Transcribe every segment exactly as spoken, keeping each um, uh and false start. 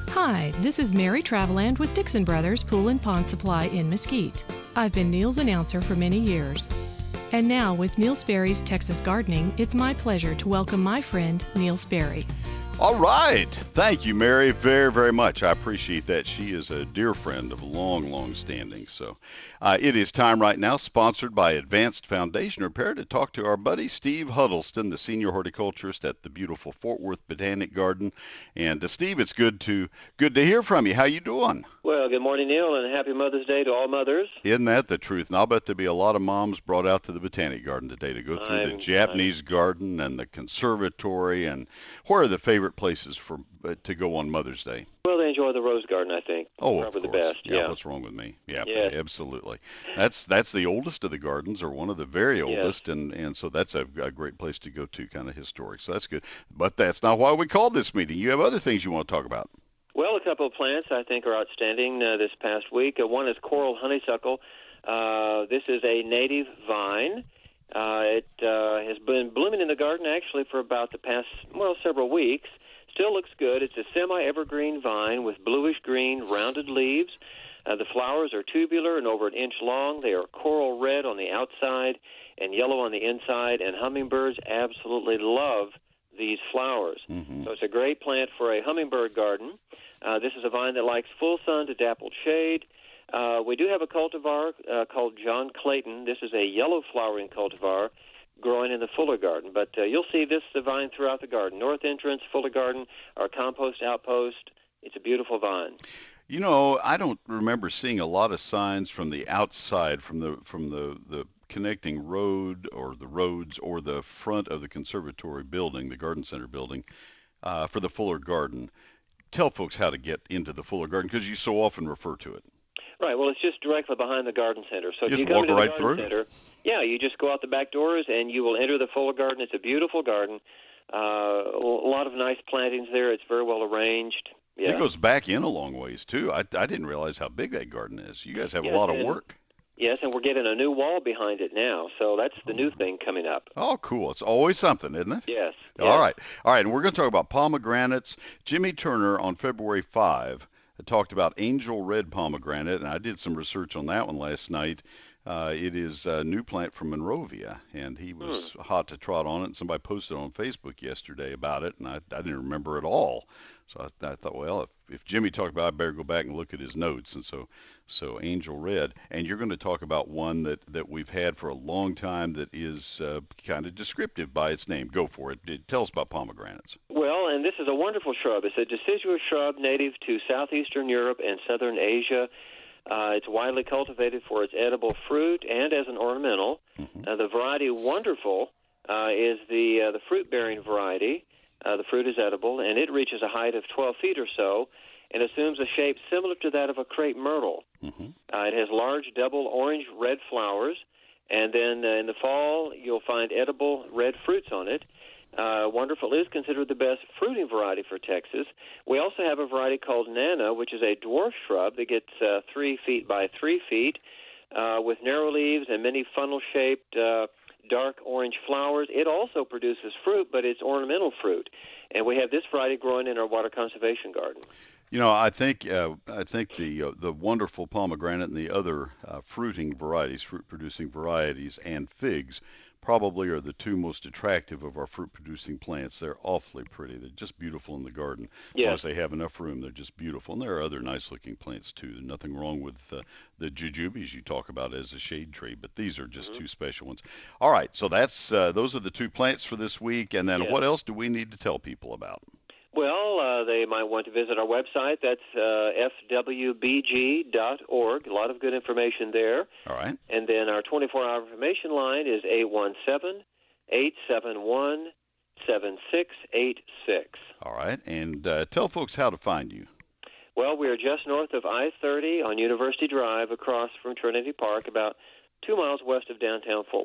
Hi, this is Mary Traveland with Dixon Brothers Pool and Pond Supply in Mesquite. I've been Neil's announcer for many years. And now with Neil Sperry's Texas Gardening, it's my pleasure to welcome my friend Neil Sperry. All right. Thank you, Mary, very, very much. I appreciate that. She is a dear friend of long, long standing. So uh, it is time right now, sponsored by Advanced Foundation Repair, to talk to our buddy Steve Huddleston, the senior horticulturist at the beautiful Fort Worth Botanic Garden. And uh, Steve, it's good to good to hear from you. How you doing? Well, good morning, Neil, and happy Mother's Day to all mothers. Isn't that the truth? And I'll bet there'll be a lot of moms brought out to the Botanic Garden today to go through I'm, the Japanese I'm... garden and the conservatory. And where are the favorite places for uh, to go on Mother's Day? Well, they enjoy the Rose Garden, I think. Oh, Probably of course. the best. Yeah, yeah. what's wrong with me? Yeah, yes. absolutely. That's that's the oldest of the gardens, or one of the very oldest, yes. and, and so that's a, a great place to go to, kind of historic. So that's good. But that's not why we called this meeting. You have other things you want to talk about. Well, a couple of plants I think are outstanding uh, this past week. Uh, one is coral honeysuckle. Uh, this is a native vine. Uh, it uh, has been blooming in the garden actually for about the past, well, several weeks. Still looks good. It's a semi-evergreen vine with bluish-green rounded leaves. Uh, the flowers are tubular and over an inch long. They are coral red on the outside and yellow on the inside, and hummingbirds absolutely love these flowers. Mm-hmm. So it's a great plant for a hummingbird garden. Uh, this is a vine that likes full sun to dappled shade. Uh, we do have a cultivar uh, called John Clayton. This is a yellow flowering cultivar growing in the Fuller Garden. But uh, you'll see this the vine throughout the garden. North entrance, Fuller Garden, our compost outpost. It's a beautiful vine. You know, I don't remember seeing a lot of signs from the outside, from the from the, the connecting road or the roads or the front of the conservatory building, the garden center building, uh, for the Fuller Garden. Tell folks how to get into the Fuller Garden, because you so often refer to it. Right. Well, it's just directly behind the garden center. So You if just you come walk into right the garden through. center, yeah, you just go out the back doors and you will enter the Fuller Garden. It's a beautiful garden. Uh, a lot of nice plantings there. It's very well arranged. Yeah. It goes back in a long ways, too. I, I didn't realize how big that garden is. You guys have yes, a lot of and, work. Yes, and we're getting a new wall behind it now. So that's the new thing coming up. Oh, cool. It's always something, isn't it? Yes. All yes. right. All right. And we're going to talk about pomegranates. Jimmy Turner on February fifth talked about angel red pomegranate, and I did some research on that one last night. Uh, it is a new plant from Monrovia, and he was hmm. hot to trot on it. And somebody posted on Facebook yesterday about it, and I, I didn't remember it all. So I, I thought, well, if, if Jimmy talked about it, I better go back and look at his notes. And so, so angel red. And you're going to talk about one that, that we've had for a long time that is uh, kind of descriptive by its name. Go for it. it. Tell us about pomegranates. Well, and this is a wonderful shrub. It's a deciduous shrub native to southeastern Europe and southern Asia. Uh, it's widely cultivated for its edible fruit and as an ornamental. Mm-hmm. Uh, the variety Wonderful uh, is the uh, the fruit-bearing variety. Uh, the fruit is edible, and it reaches a height of twelve feet or so and assumes a shape similar to that of a crepe myrtle. Mm-hmm. Uh, it has large double orange-red flowers, and then uh, in the fall you'll find edible red fruits on it. Uh, Wonderful is considered the best fruiting variety for Texas. We also have a variety called Nana, which is a dwarf shrub that gets uh, three feet by three feet uh, with narrow leaves and many funnel-shaped uh, dark orange flowers. It also produces fruit, but it's ornamental fruit. And we have this variety growing in our water conservation garden. You know, I think uh, I think the uh, the Wonderful pomegranate and the other uh, fruiting varieties, fruit-producing varieties, and figs probably are the two most attractive of our fruit-producing plants. They're awfully pretty. They're just beautiful in the garden. As yes. long as they have enough room, they're just beautiful. And there are other nice-looking plants, too. There's nothing wrong with uh, the jujubes you talk about as a shade tree, but these are just mm-hmm. two special ones. All right, so that's uh, those are the two plants for this week. And then yes. what else do we need to tell people about? Well, uh, they might want to visit our website. That's uh, f w b g dot org. A lot of good information there. All right. And then our twenty-four hour information line is eight one seven, eight seven one, seven six eight six. All right. And uh, tell folks how to find you. Well, we are just north of I thirty on University Drive across from Trinity Park, about two miles west of downtown Fort Worth.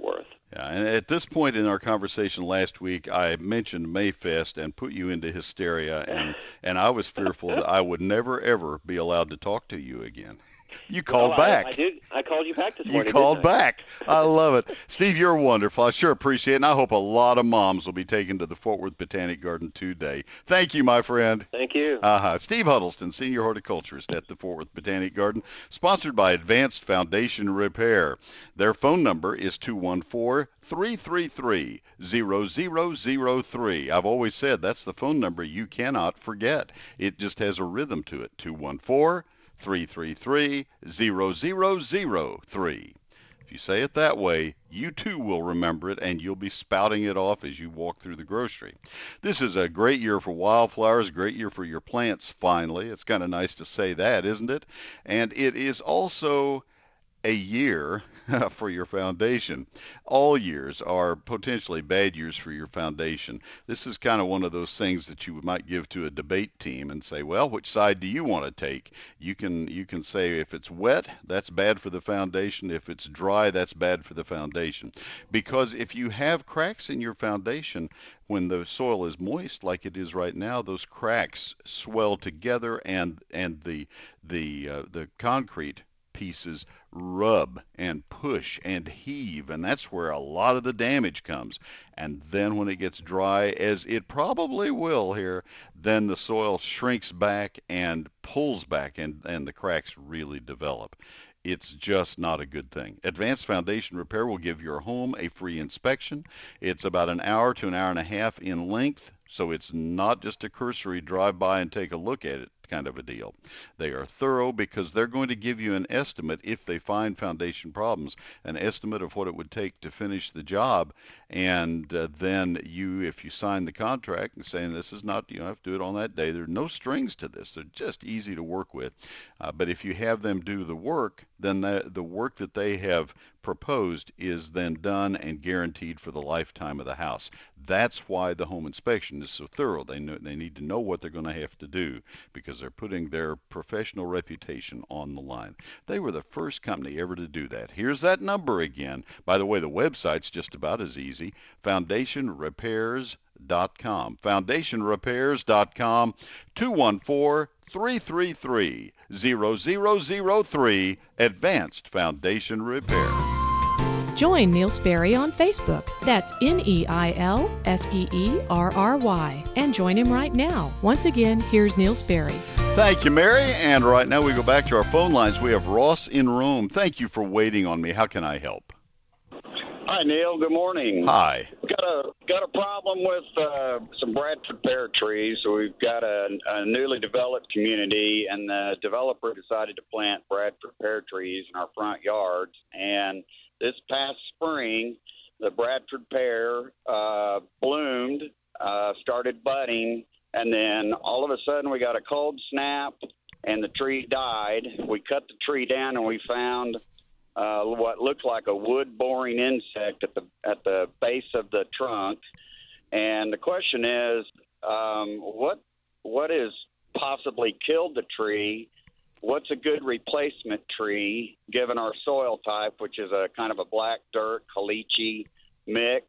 Yeah, and at this point in our conversation last week, I mentioned Mayfest and put you into hysteria, and and I was fearful that I would never ever be allowed to talk to you again. You Well, called I, back. I did. I called you back this You morning. called didn't I? back. I love it. Steve, you're wonderful. I sure appreciate it, and I hope a lot of moms will be taken to the Fort Worth Botanic Garden today. Thank you, my friend. Thank you. Uh-huh. Steve Huddleston, Senior Horticulturist at the Fort Worth Botanic Garden, sponsored by Advanced Foundation Repair. Their phone number is two one four, three three three, zero zero zero three. I've always said that's the phone number you cannot forget. It just has a rhythm to it. two one four, three three three, zero zero zero three. If you say it that way, you too will remember it, and you'll be spouting it off as you walk through the grocery. This is a great year for wildflowers, great year for your plants, finally. It's kind of nice to say that, isn't it? And it is also a year for your foundation. All years are potentially bad years for your foundation. This is kind of one of those things that you might give to a debate team and say, well, which side do you want to take? You can you can say if it's wet, that's bad for the foundation. If it's dry, that's bad for the foundation. Because if you have cracks in your foundation, when the soil is moist like it is right now, those cracks swell together, and and the the uh, the concrete pieces rub and push and heave, and that's where a lot of the damage comes. And then when it gets dry, as it probably will here, then the soil shrinks back and pulls back, and, and the cracks really develop. It's just not a good thing. Advanced Foundation Repair will give your home a free inspection. It's about an hour to an hour and a half in length, so it's not just a cursory drive by and take a look at it kind of a deal. They are thorough because they're going to give you an estimate if they find foundation problems, an estimate of what it would take to finish the job, and uh, then you, if you sign the contract and saying this is not, you don't have to do it on that day, there are no strings to this. They're just easy to work with. Uh, but if you have them do the work, then the, the work that they have proposed is then done and guaranteed for the lifetime of the house. That's why the home inspection is so thorough. They know they need to know what they're going to have to do because they're putting their professional reputation on the line. They were the first company ever to do that. Here's that number again. By the way, the website's just about as easy, foundation repairs dot com. foundation repairs dot com, two one four, three three three, zero zero zero three, Advanced Foundation Repair. Join Neil Sperry on Facebook. That's N E I L S P E R R Y. And join him right now. Once again, here's Neil Sperry. Thank you, Mary. And right now we go back to our phone lines. We have Ross in Rome. Thank you for waiting on me. How can I help? Hi, Neil. Good morning. Hi. Got a got a problem with uh, some Bradford pear trees. So we've got a, a newly developed community, and the developer decided to plant Bradford pear trees in our front yards. And this past spring, the Bradford pear uh, bloomed, uh, started budding, and then all of a sudden we got a cold snap, and the tree died. We cut the tree down, and we found Uh, what looked like a wood-boring insect at the at the base of the trunk. And the question is, um, what what is possibly killed the tree? What's a good replacement tree given our soil type, which is a kind of a black dirt caliche mix?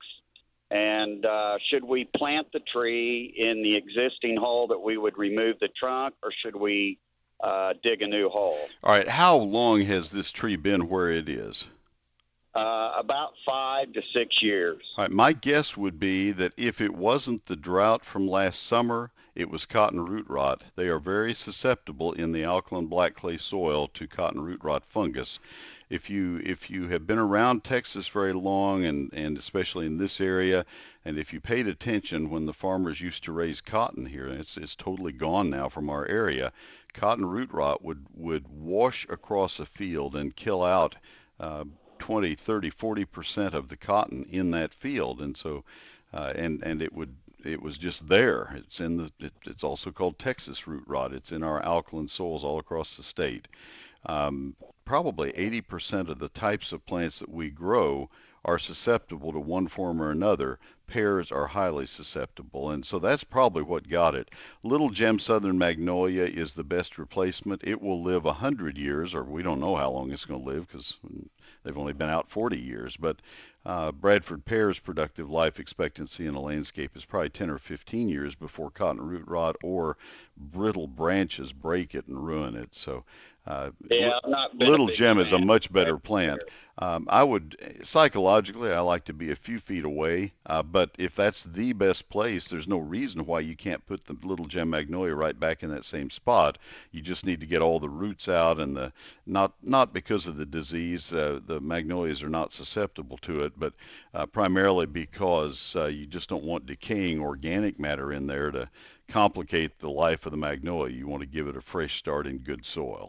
And uh, should we plant the tree in the existing hole that we would remove the trunk, or should we Uh, dig a new hole? All right. How long has this tree been where it is? Uh, about five to six years. All right. My guess would be that if it wasn't the drought from last summer, it was cotton root rot. They are very susceptible in the alkaline black clay soil to cotton root rot fungus. If you if you have been around Texas very long, and, and especially in this area, and if you paid attention when the farmers used to raise cotton here, it's it's totally gone now from our area, cotton root rot would, would wash across a field and kill out uh, twenty, thirty, forty percent of the cotton in that field. And so, uh, and, and it would, it was just there. It's in the, it, it's also called Texas root rot. It's in our alkaline soils all across the state. Um, probably eighty percent of the types of plants that we grow are susceptible to one form or another. Pears are highly susceptible, and so that's probably what got it. Little Gem Southern Magnolia is the best replacement. It will live one hundred years, or we don't know how long it's going to live because they've only been out forty years, but Uh, Bradford pear's productive life expectancy in a landscape is probably ten or fifteen years before cotton root rot or brittle branches break it and ruin it. So uh, yeah, I'm not been a Little big Gem is a fan much of better Bradford plant. pear. Um, I would, psychologically, I like to be a few feet away, uh, but if that's the best place, there's no reason why you can't put the Little Gem Magnolia right back in that same spot. You just need to get all the roots out, and the not not because of the disease, uh, the magnolias are not susceptible to it, but uh, primarily because uh, you just don't want decaying organic matter in there to complicate the life of the magnolia. You want to give it a fresh start in good soil.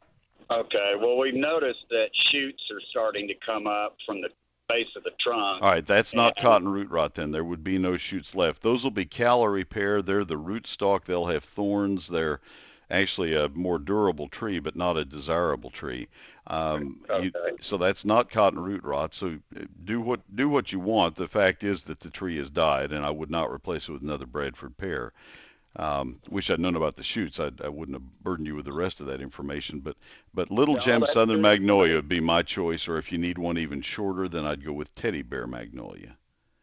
Okay. Well, we've noticed that shoots are starting to come up from the base of the trunk. All right, that's not And- cotton root rot then. There would be no shoots left. Those will be calorie pear. They're the rootstock. They'll have thorns. They're actually a more durable tree, but not a desirable tree. Um, you, Okay. so that's not cotton root rot. So do what do what you want. The fact is that the tree has died, and I would not replace it with another Bradford pear. Um, wish I'd known about the shoots. I'd, I wouldn't have burdened you with the rest of that information. But but Little No, Gem that's Southern good. Magnolia would be my choice. Or if you need one even shorter, then I'd go with Teddy Bear Magnolia.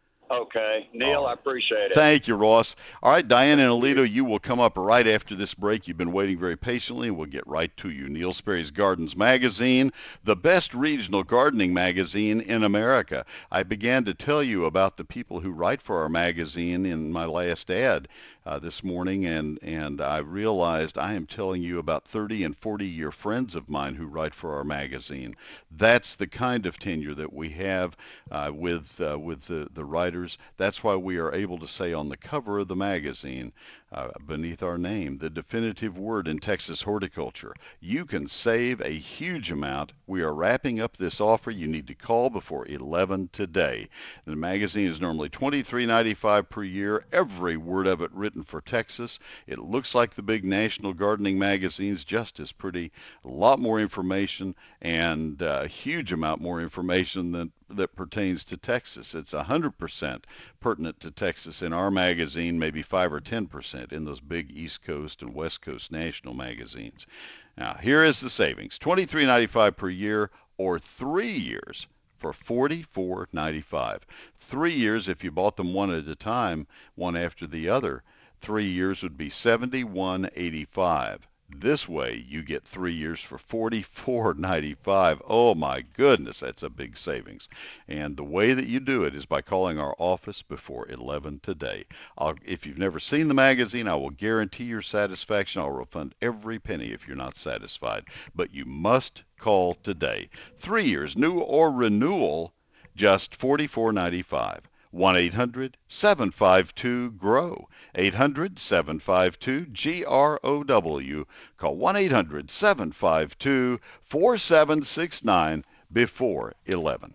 Okay. Neil, I appreciate it. Thank you, Ross. All right, Diane and Alito, you will come up right after this break. You've been waiting very patiently, and we'll get right to you. Neil Sperry's Gardens Magazine, the best regional gardening magazine in America. I began to tell you about the people who write for our magazine in my last ad uh, this morning, and, and I realized I am telling you about thirty and forty year friends of mine who write for our magazine. That's the kind of tenure that we have uh, with, uh, with the, the writers. That's why we are able to say on the cover of the magazine, uh, beneath our name, the definitive word in Texas horticulture. You can save a huge amount. We are wrapping up this offer. You need to call before eleven today. The magazine is normally twenty-three ninety-five per year, every word of it written for Texas. It looks like the big national gardening magazines, just as pretty, a lot more information, and a huge amount more information than that pertains to Texas. It's one hundred percent pertinent to Texas in our magazine, maybe five or ten percent in those big East Coast and West Coast national magazines. Now, here is the savings. twenty-three ninety-five per year, or three years for forty-four ninety-five. Three years if you bought them one at a time, one after the other. Three years would be seventy-one eighty-five. This way, you get three years for forty-four ninety-five. Oh my goodness, that's a big savings. And the way that you do it is by calling our office before eleven today. I'll, if you've never seen the magazine, I will guarantee your satisfaction. I'll refund every penny if you're not satisfied. But you must call today. Three years, new or renewal, just forty-four ninety-five. one eight hundred seven five two G R O W. eight hundred seven five two G R O W. Call one eight hundred seven five two four seven six nine before eleven.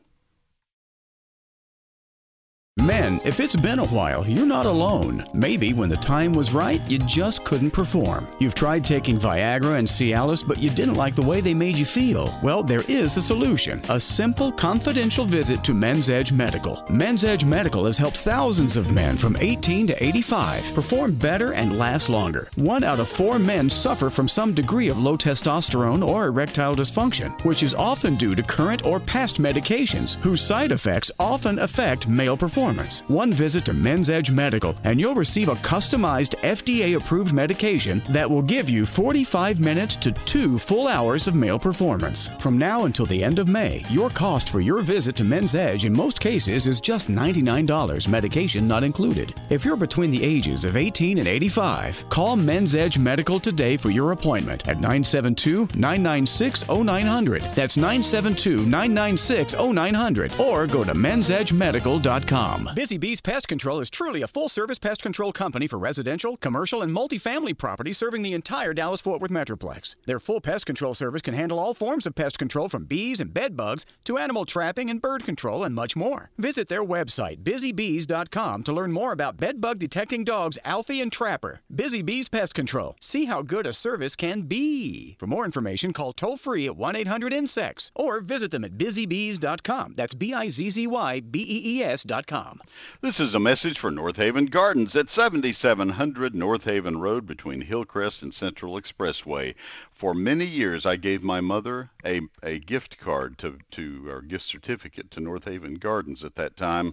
Men, if it's been a while, you're not alone. Maybe when the time was right, you just couldn't perform. You've tried taking Viagra and Cialis, but you didn't like the way they made you feel. Well, there is a solution. A simple, confidential visit to Men's Edge Medical. Men's Edge Medical has helped thousands of men from eighteen to eighty-five perform better and last longer. One out of four men suffer from some degree of low testosterone or erectile dysfunction, which is often due to current or past medications, whose side effects often affect male performance. One visit to Men's Edge Medical, and you'll receive a customized F D A-approved medication that will give you forty-five minutes to two full hours of male performance. From now until the end of May, your cost for your visit to Men's Edge in most cases is just ninety-nine dollars, medication not included. If you're between the ages of eighteen and eighty-five, call Men's Edge Medical today for your appointment at nine seven two, nine nine six, zero nine zero zero. That's nine seven two, nine nine six, zero nine zero zero, or go to men's edge medical dot com. Busy Bees Pest Control is truly a full-service pest control company for residential, commercial, and multifamily properties serving the entire Dallas-Fort Worth Metroplex. Their full pest control service can handle all forms of pest control from bees and bed bugs to animal trapping and bird control and much more. Visit their website, busy bees dot com, to learn more about bed bug detecting dogs Alfie and Trapper. Busy Bees Pest Control. See how good a service can be. For more information, call toll-free at one eight hundred insects or visit them at busy bees dot com. That's B I Z Z Y B E E S dot com. com. This is a message for North Haven Gardens at seventy-seven hundred North Haven Road between Hillcrest and Central Expressway. For many years, I gave my mother a, a gift card to, to, or gift certificate to North Haven Gardens at that time.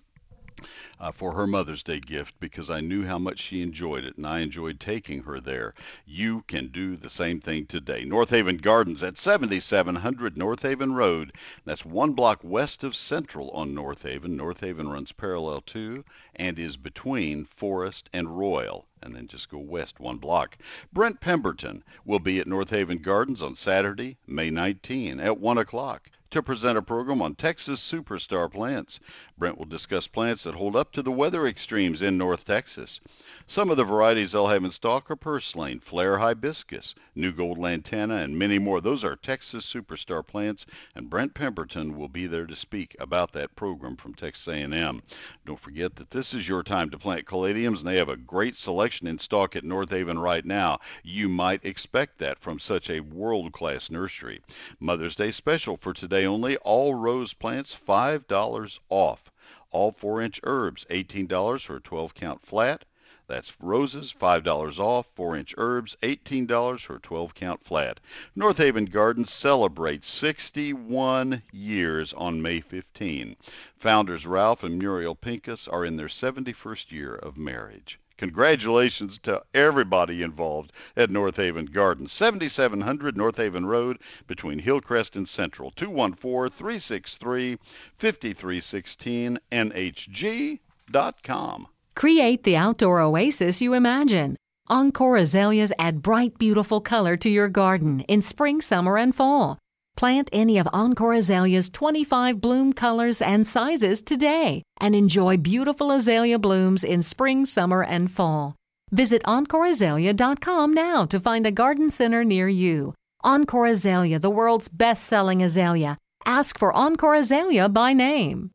Uh, for her Mother's Day gift because I knew how much she enjoyed it, and I enjoyed taking her there. You can do the same thing today. North Haven Gardens at seventy-seven hundred North Haven Road. That's one block west of Central on North Haven. North Haven runs parallel to and is between Forest and Royal. And then just go west one block. Brent Pemberton will be at North Haven Gardens on Saturday, May nineteenth at one o'clock. To present a program on Texas superstar plants. Brent will discuss plants that hold up to the weather extremes in North Texas. Some of the varieties they'll have in stock are purslane, flare hibiscus, new gold lantana, and many more. Those are Texas superstar plants, and Brent Pemberton will be there to speak about that program from Texas A and M. Don't forget that this is your time to plant caladiums, and they have a great selection in stock at North Haven right now. You might expect that from such a world-class nursery. Mother's Day special for today only, all rose plants five dollars off. All four-inch herbs, eighteen dollars for a twelve count flat. That's roses, five dollars off. four-inch herbs, eighteen dollars for a twelve count flat. North Haven Gardens celebrates sixty-one years on May fifteenth. Founders Ralph and Muriel Pincus are in their seventy-first year of marriage. Congratulations to everybody involved at North Haven Gardens, seventy-seven hundred North Haven Road between Hillcrest and Central, two one four, three six three, five three one six, N H G dot com. Create the outdoor oasis you imagine. Encore azaleas add bright, beautiful color to your garden in spring, summer, and fall. Plant any of Encore Azalea's twenty-five bloom colors and sizes today and enjoy beautiful azalea blooms in spring, summer, and fall. Visit Encore Azalea dot com now to find a garden center near you. Encore Azalea, the world's best-selling azalea. Ask for Encore Azalea by name.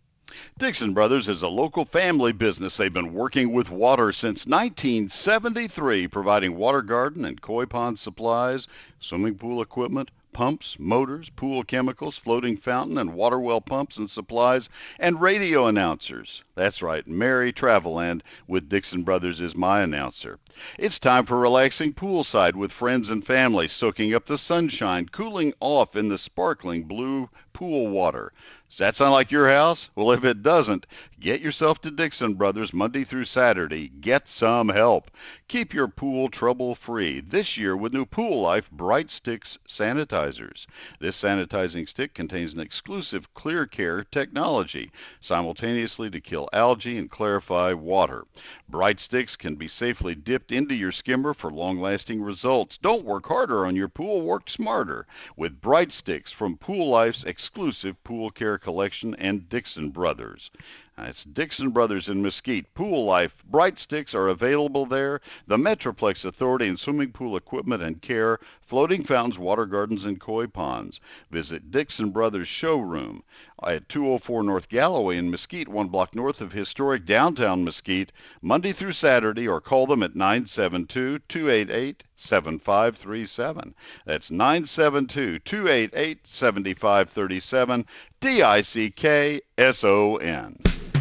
Dixon Brothers is a local family business. They've been working with water since nineteen seventy-three, providing water garden and koi pond supplies, swimming pool equipment, pumps, motors, pool chemicals, floating fountain and water well pumps and supplies, and radio announcers. That's right, Mary Traveland with Dixon Brothers is my announcer. It's time for relaxing poolside with friends and family, soaking up the sunshine, cooling off in the sparkling blue pool water. Does that sound like your house? Well, if it doesn't, get yourself to Dixon Brothers Monday through Saturday. Get some help. Keep your pool trouble-free this year with new Pool Life Bright Sticks sanitizers. This sanitizing stick contains an exclusive Clear Care technology, simultaneously to kill algae and clarify water. Bright Sticks can be safely dipped into your skimmer for long-lasting results. Don't work harder on your pool, work smarter with Bright Sticks from Pool Life's exclusive Pool Care collection and Dixon Brothers. It's Dixon Brothers in Mesquite. Pool Life Bright Sticks are available there. The Metroplex Authority and Swimming Pool Equipment and Care, floating fountains, water gardens, and koi ponds. Visit Dixon Brothers Showroom at two oh four North Galloway in Mesquite, one block north of historic downtown Mesquite, Monday through Saturday, or call them at nine seven two, two eight eight, seven five three seven. That's nine seven two, two eight eight, seven five three seven, D I C K S O N.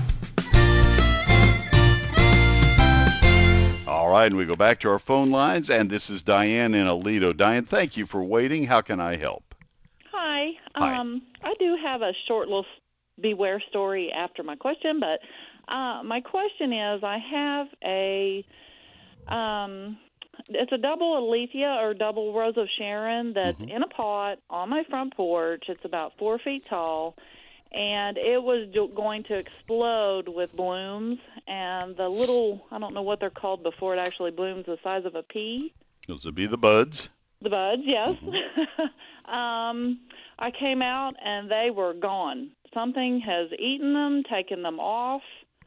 All right, and we go back to our phone lines, and this is Diane in Aledo. Diane, thank you for waiting. How can I help? Hi. Hi. Um, I do have a short little beware story after my question, but uh, my question is I have a, um, it's a double Alethea or double Rose of Sharon that's mm-hmm. in a pot on my front porch. It's about four feet tall. And it was going to explode with blooms, and the little, I don't know what they're called before it actually blooms, the size of a pea. Those would be the buds. The buds, yes. Mm-hmm. um, I came out, and they were gone. Something has eaten them, taken them off.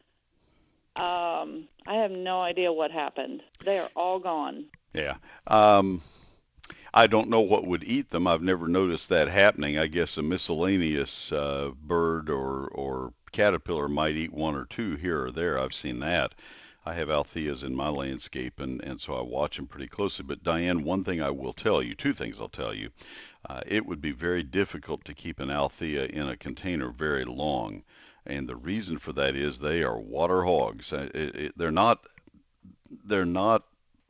Um, I have no idea what happened. They are all gone. Yeah. Um, I don't know what would eat them. I've never noticed that happening. I guess a miscellaneous uh, bird or, or caterpillar might eat one or two here or there. I've seen that. I have Altheas in my landscape, and, and so I watch them pretty closely. But, Diane, one thing I will tell you, two things I'll tell you. Uh, it would be very difficult to keep an Althea in a container very long. And the reason for that is they are water hogs. Uh, It, it, they're not they're not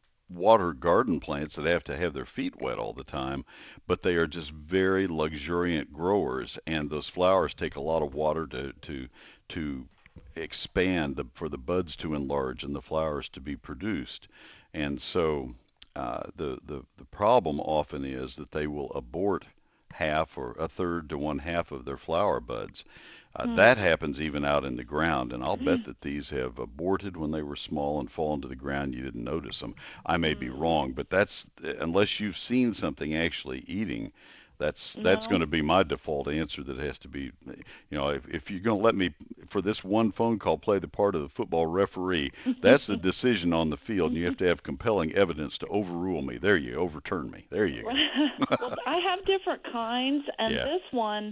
water garden plants that have to have their feet wet all the time, but they are just very luxuriant growers, and those flowers take a lot of water to to to expand, the, for the buds to enlarge and the flowers to be produced. And so uh, the, the the problem often is that they will abort half or a third to one half of their flower buds. Uh, Hmm. that happens even out in the ground, and I'll bet that these have aborted when they were small and fallen to the ground. You didn't notice them. I may be wrong, but that's, unless you've seen something actually eating, that's that's No. going to be my default answer. That has to be, you know, if, if you're going to let me, for this one phone call, play the part of the football referee, that's the decision on the field, and you have to have compelling evidence to overrule me. There you overturn me. There you go. Well, I have different kinds, and Yeah. this one,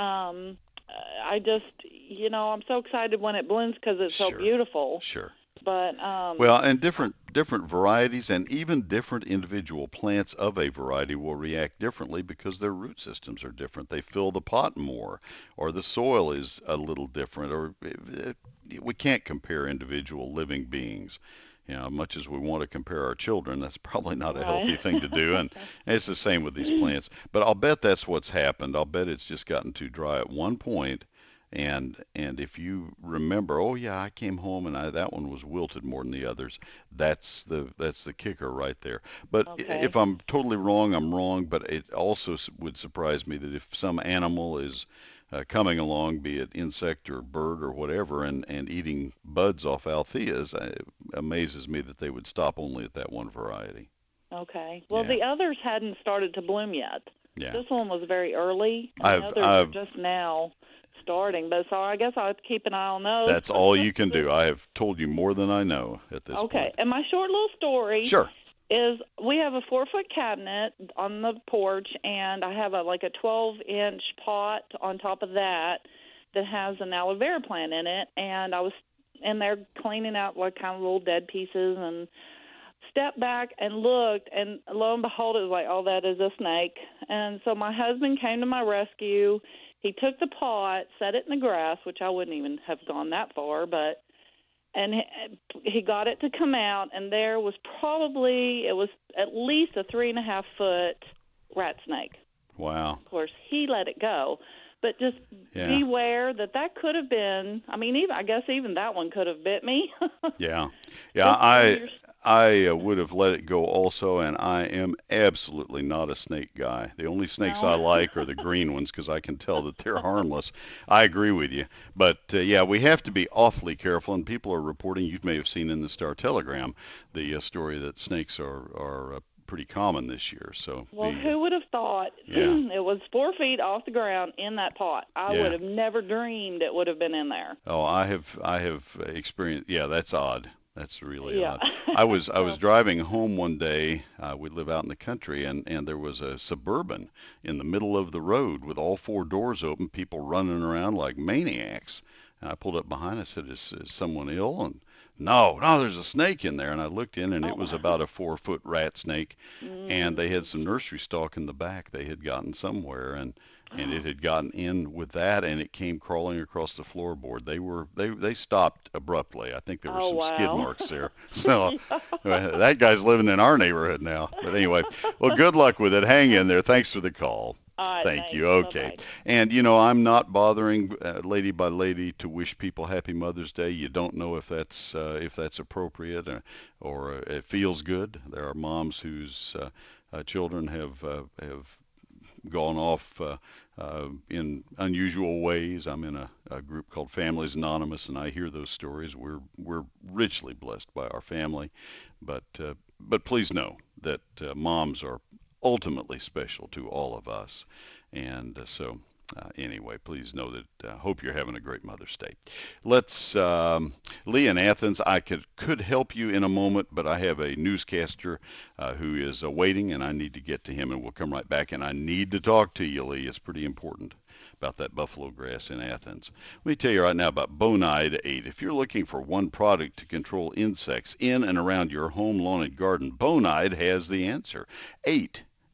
um, I just, you know, I'm so excited when it blooms because it's so Sure. beautiful. Sure. But um, Well, and different different varieties and even different individual plants of a variety will react differently because their root systems are different. They fill the pot more, or the soil is a little different, or it, it, we can't compare individual living beings. You know, much as we want to compare our children, that's probably not a healthy Right. thing to do, and it's the same with these plants. But I'll bet that's what's happened. I'll bet it's just gotten too dry at one point, and and if you remember, oh yeah, I came home and I, that one was wilted more than the others. That's the that's the kicker right there. But i- Okay. if I'm totally wrong, I'm wrong. But it also s- would surprise me that if some animal is uh, coming along, be it insect or bird or whatever, and and eating buds off altheas, uh, it amazes me that they would stop only at that one variety. Okay. Well, Yeah. the others hadn't started to bloom yet. Yeah. This one was very early, and I've- the others I've- are just now starting. But so I guess I'll have to keep an eye on those. That's all you can do. I have told you more than I know at this Okay. point. And my short little story Sure. is we have a four foot cabinet on the porch, and I have a like a twelve inch pot on top of that that has an aloe vera plant in it. And I was in there cleaning out like kind of little dead pieces and stepped back and looked, and lo and behold, it was like, oh, that is a snake. And so my husband came to my rescue. He took the pot, set it in the grass, which I wouldn't even have gone that far, but and he, he got it to come out, and there was probably, it was at least a three and a half foot rat snake. Wow. Of course, he let it go. But just Yeah. beware that that could have been, I mean, even I guess even that one could have bit me. Yeah. Yeah, Just I when you're- I uh, would have let it go also, and I am absolutely not a snake guy. The only snakes No. I like are the green ones because I can tell that they're harmless. I agree with you. But uh, yeah, we have to be awfully careful, and people are reporting, you may have seen in the Star Telegram, the uh, story that snakes are, are uh, pretty common this year. So Well, be, who would have thought Yeah. it was four feet off the ground in that pot? I Yeah. would have never dreamed it would have been in there. Oh, I have I have experienced. Yeah, that's odd. That's really Yeah. odd. I was I was Well- driving home one day. Uh, we live out in the country, and and there was a Suburban in the middle of the road with all four doors open, people running around like maniacs. And I pulled up behind. I said, "Is, is someone ill?" And no, no, there's a snake in there. And I looked in, and it Oh. was about a four foot rat snake, and they had some nursery stock in the back they had gotten somewhere, and and it had gotten in with that, and it came crawling across the floorboard. They were they they stopped abruptly. I think there were Oh, some skid wow. marks there. So uh, that guy's living in our neighborhood now. But anyway, well, good luck with it. Hang in there. Thanks for the call. All right, Thank thanks. you. Okay. Bye-bye. And you know, I'm not bothering uh, lady by lady to wish people Happy Mother's Day. You don't know if that's uh, if that's appropriate or, or uh, it feels good. There are moms whose uh, uh, children have uh, have gone off uh, uh, in unusual ways. I'm in a, a group called Families Anonymous, and I hear those stories. We're we're richly blessed by our family, but uh, but please know that uh, moms are ultimately special to all of us, and uh, so. Uh, anyway, please know that I uh, hope you're having a great Mother's Day. Let's, um, Lee in Athens, I could, could help you in a moment, but I have a newscaster uh, who is uh, waiting, and I need to get to him, and we'll come right back. And I need to talk to you, Lee. It's pretty important about that buffalo grass in Athens. Let me tell you right now about Bonide eight. If you're looking for one product to control insects in and around your home, lawn, and garden, Bonide has the answer. eight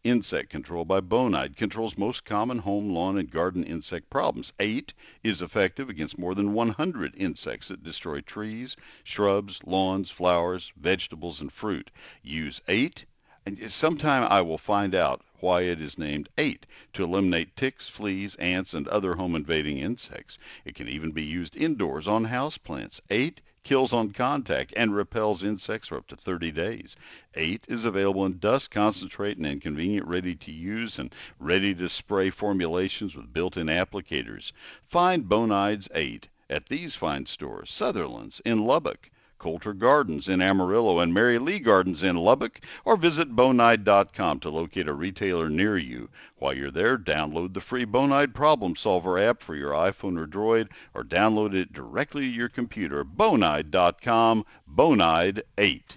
Insect Control by Bonide controls most common home, lawn, and garden insect problems. eight is effective against more than one hundred insects that destroy trees, shrubs, lawns, flowers, vegetables, and fruit. Use eight, and sometime I will find out why it is named eight, to eliminate ticks, fleas, ants, and other home-invading insects. It can even be used indoors on houseplants. eight kills on contact and repels insects for up to thirty days. eight is available in dust concentrate and in convenient ready-to-use and ready-to-spray formulations with built-in applicators. Find Bonide's eight at these fine stores: Sutherland's in Lubbock, Coulter Gardens in Amarillo, and Mary Lee Gardens in Lubbock, or visit bonide dot com to locate a retailer near you. While you're there, download the free Bonide Problem Solver app for your iPhone or Droid, or download it directly to your computer. bonide dot com, Bonide eight.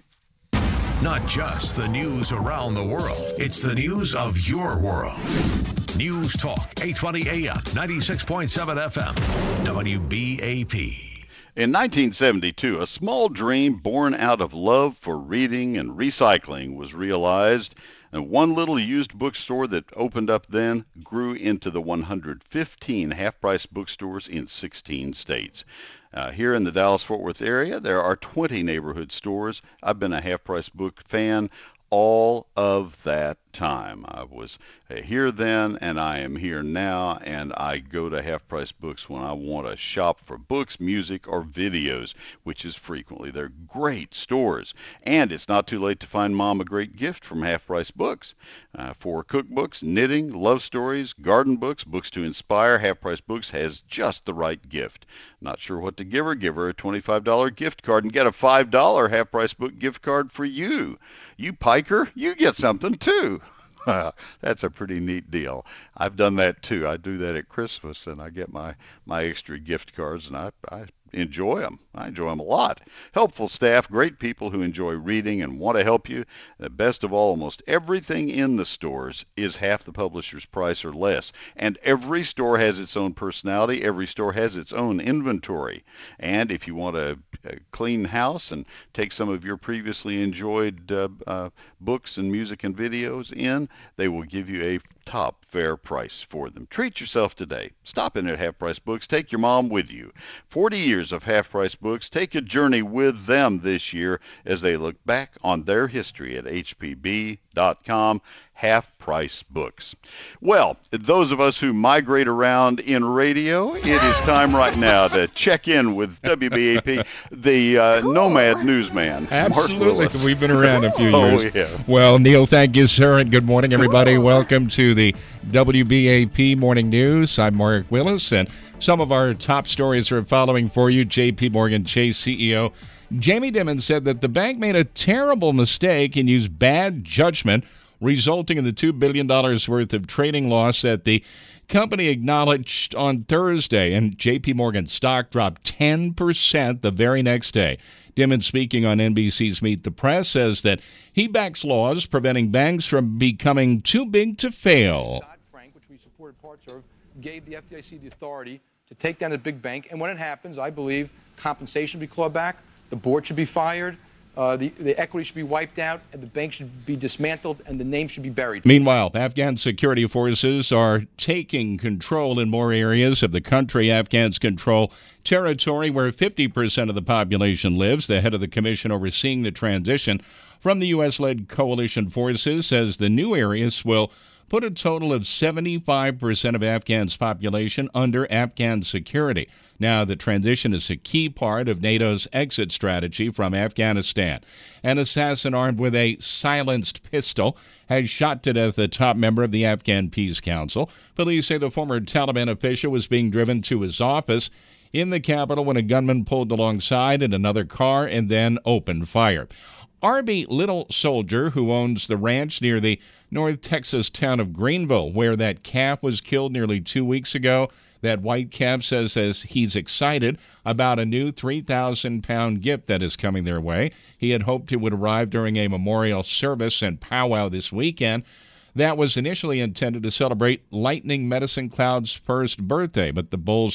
Not just the news around the world, it's the news of your world. News Talk, eight twenty A M, ninety-six point seven F M, W B A P. In nineteen seventy-two, a small dream born out of love for reading and recycling was realized, and one little used bookstore that opened up then grew into the one hundred fifteen half-price bookstores in sixteen states. Uh, here in the Dallas-Fort Worth area, there are twenty neighborhood stores. I've been a half-price book fan all of that time. I was here then, and I am here now, and I go to Half Price Books when I want to shop for books, music, or videos, which is frequently. They're great stores, and it's not too late to find Mom a great gift from Half Price Books. Uh, for cookbooks, knitting, love stories, garden books, books to inspire, Half Price Books has just the right gift. Not sure what to give her? Give her a twenty-five dollars gift card and get a five dollars Half Price Book gift card for you. You piker, you get something too. That's a pretty neat deal. I've done that too. I do that at Christmas, and I get my, my extra gift cards, and I, I enjoy them. I enjoy them a lot. Helpful staff, great people who enjoy reading and want to help you. The best of all, almost everything in the stores is half the publisher's price or less. And every store has its own personality. Every store has its own inventory. And if you want a, a clean house and take some of your previously enjoyed uh, uh, books and music and videos in, they will give you a top fair price for them. Treat yourself today. Stop in at Half Price Books. Take your mom with you. forty years of Half Price Books. Take a journey with them this year as they look back on their history at H P B dot com. Half Price Books. Well, those of us who migrate around in radio, it is time right now to check in with W B A P, the uh, nomad newsman. Absolutely. We've been around a few years. Oh, yeah. Well, Neil, thank you, sir, and good morning, everybody. Welcome to the W B A P Morning News. I'm Mark Willis, and some of our top stories are following for you. J P Morgan Chase C E O Jamie Dimon said that the bank made a terrible mistake and used bad judgment, resulting in the two billion dollars worth of trading loss that the company acknowledged on Thursday. And J P Morgan stock dropped ten percent the very next day. Dimon, speaking on N B C's Meet the Press, says that he backs laws preventing banks from becoming too big to fail. Dodd-Frank, which we supported parts of, gave the F D I C the authority to take down a big bank. And when it happens, I believe compensation should be clawed back, the board should be fired, Uh, the, the equity should be wiped out, and the bank should be dismantled, and the name should be buried. Meanwhile, Afghan security forces are taking control in more areas of the country. Afghans control territory where fifty percent of the population lives. The head of the commission overseeing the transition from the U S-led coalition forces says the new areas will put a total of seventy-five percent of Afghan's population under Afghan security. Now, the transition is a key part of NATO's exit strategy from Afghanistan. An assassin armed with a silenced pistol has shot to death a top member of the Afghan Peace Council. Police say the former Taliban official was being driven to his office in the capital when a gunman pulled alongside in another car and then opened fire. Arby Little Soldier, who owns the ranch near the North Texas town of Greenville, where that calf was killed nearly two weeks ago, that white calf says, says he's excited about a new three thousand pound gift that is coming their way. He had hoped it would arrive during a memorial service and powwow this weekend that was initially intended to celebrate Lightning Medicine Cloud's first birthday, but the bulls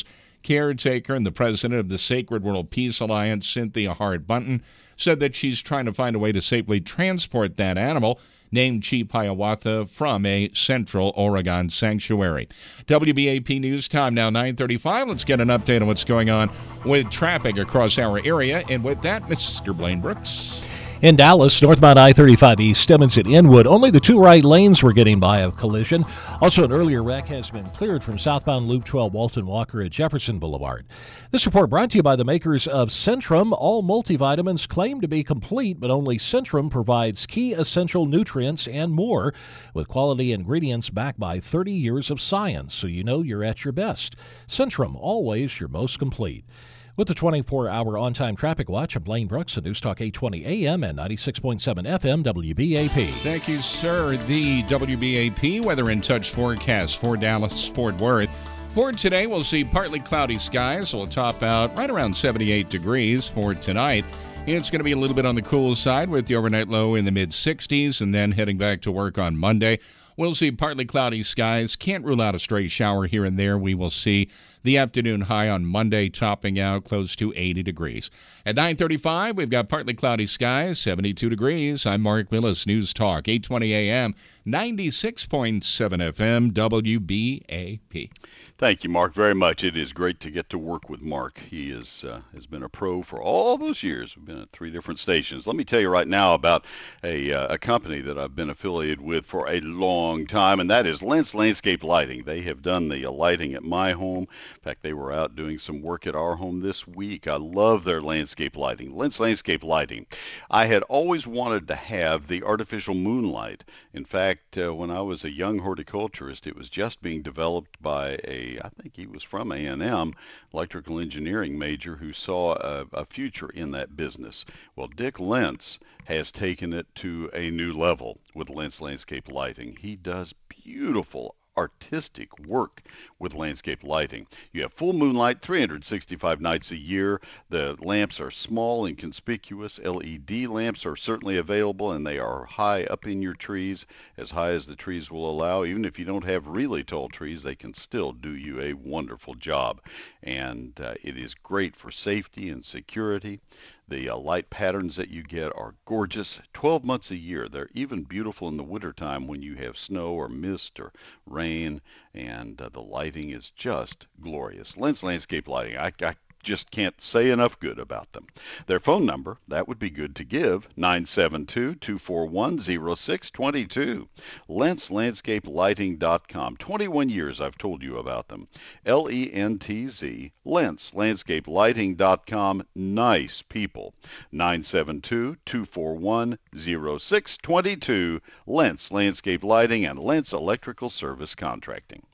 caretaker and the president of the Sacred World Peace Alliance, Cynthia Hart Bunton, said that she's trying to find a way to safely transport that animal, named Chief Hiawatha, from a central Oregon sanctuary. W B A P News time now nine thirty-five. Let's get an update on what's going on with traffic across our area. And with that, Mister Blaine Brooks. In Dallas, northbound I thirty-five East, Stemmons at Inwood. Only the two right lanes were getting by a collision. Also, an earlier wreck has been cleared from southbound Loop twelve Walton Walker at Jefferson Boulevard. This report brought to you by the makers of Centrum. All multivitamins claim to be complete, but only Centrum provides key essential nutrients and more with quality ingredients backed by thirty years of science, so you know you're at your best. Centrum, always your most complete. With the twenty-four hour on-time traffic watch, I'm Blaine Brooks at News Talk eight twenty A M and ninety-six point seven F M W B A P. Thank you, sir. The W B A P Weather in Touch forecast for Dallas, Fort Worth. For today, we'll see partly cloudy skies. We'll top out right around seventy-eight degrees for tonight. It's going to be a little bit on the cool side with the overnight low in the mid sixties, and then heading back to work on Monday. We'll see partly cloudy skies. Can't rule out a stray shower here and there. We will see the afternoon high on Monday topping out close to eighty degrees. At nine thirty-five, we've got partly cloudy skies, seventy-two degrees. I'm Mark Willis, News Talk, eight twenty A M, ninety-six point seven F M, W B A P. Thank you, Mark, very much. It is great to get to work with Mark. He is, uh, has been a pro for all those years. We've been at three different stations. Let me tell you right now about a, uh, a company that I've been affiliated with for a long time, and that is Lentz Landscape Lighting. They have done the uh, lighting at my home. In fact, they were out doing some work at our home this week. I love their landscape lighting. Lentz Landscape Lighting. I had always wanted to have the artificial moonlight. In fact, uh, when I was a young horticulturist, it was just being developed by a, I think he was from A and M, electrical engineering major, who saw a, a future in that business. Well, Dick Lentz has taken it to a new level with Lentz Landscape Lighting. He does beautiful artistic work with landscape lighting. You have full moonlight three hundred sixty-five nights a year. The lamps are small and conspicuous. L E D lamps are certainly available, and they are high up in your trees, as high as the trees will allow. Even if you don't have really tall trees, they can still do you a wonderful job. And uh, it is great for safety and security. The uh, light patterns that you get are gorgeous. twelve months a year. They're even beautiful in the wintertime when you have snow or mist or rain, and uh, the lighting is just glorious. Lentz Landscape Lighting. I, I just can't say enough good about them. Their phone number, that would be good to give, nine seven two, two four one, zero six two two. Lentz Landscape Lighting dot com. twenty-one years I've told you about them. L E N T Z, Lentz Landscape Lighting dot com. Nice people. nine seven two, two four one, zero six two two. Lentz Landscape Lighting and Lentz Electrical Service Contracting.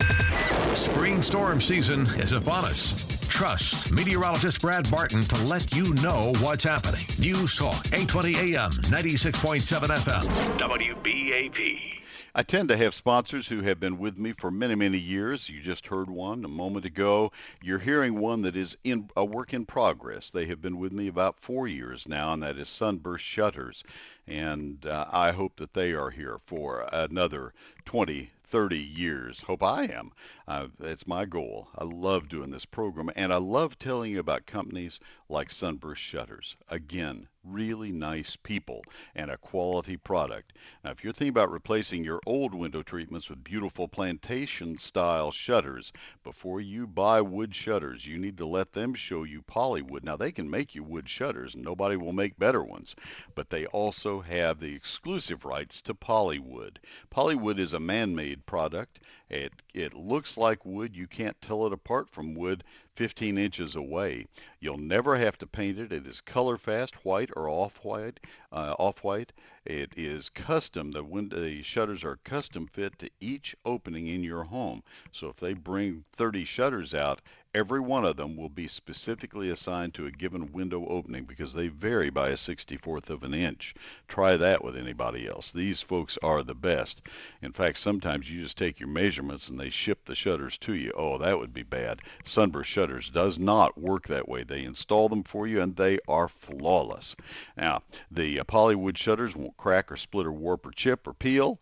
Spring storm season is upon us. Trust meteorologist Brad Barton to let you know what's happening. News Talk, eight twenty A M, ninety-six point seven F M, W B A P. I tend to have sponsors who have been with me for many, many years. You just heard one a moment ago. You're hearing one that is in a work in progress. They have been with me about four years now, and that is Sunburst Shutters. And uh, I hope that they are here for another twenty, thirty years. Hope I am. Uh, it's my goal. I love doing this program, and I love telling you about companies like Sunburst Shutters. Again, really nice people and a quality product. Now, if you're thinking about replacing your old window treatments with beautiful plantation-style shutters, before you buy wood shutters, you need to let them show you polywood. Now, they can make you wood shutters, and nobody will make better ones, but they also have the exclusive rights to polywood. Polywood is a man-made product. It, it looks like wood. You can't tell it apart from wood fifteen inches away. You'll never have to paint it. It is color fast, white or off-white. Uh, off-white. It is custom. The, window, the shutters are custom fit to each opening in your home. So if they bring thirty shutters out, every one of them will be specifically assigned to a given window opening because they vary by a sixty-fourth of an inch. Try that with anybody else. These folks are the best. In fact, sometimes you just take your measurements and they ship the shutters to you. Oh, that would be bad. Sunburst Shutters does not work that way. They install them for you and they are flawless. Now, the uh, polywood shutters won't crack or split or warp or chip or peel.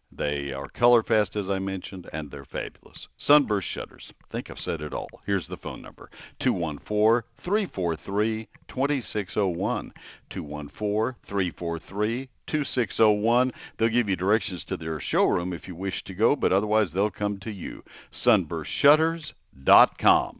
They are color fast, as I mentioned, and they're fabulous. Sunburst shutters. I think I've said it all. Here's the phone number, two one four, three four three, two six zero one, two one four, three four three, two six zero one. They'll give you directions to their showroom if you wish to go, but otherwise they'll come to you. sunburst shutters dot com.